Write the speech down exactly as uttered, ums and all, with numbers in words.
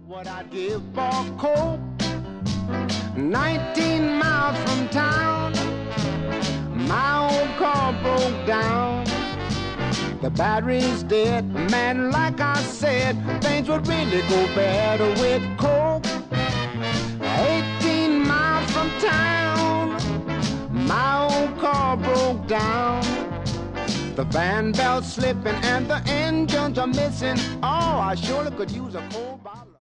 What I'd give for coke, nineteen miles from town, my old car broke down. The battery's dead, man, like I said, things would really go better with coke. eighteen miles from town, my old car broke down. The fan belt's slipping and the engines are missing. Oh, I surely could use a cold bottle.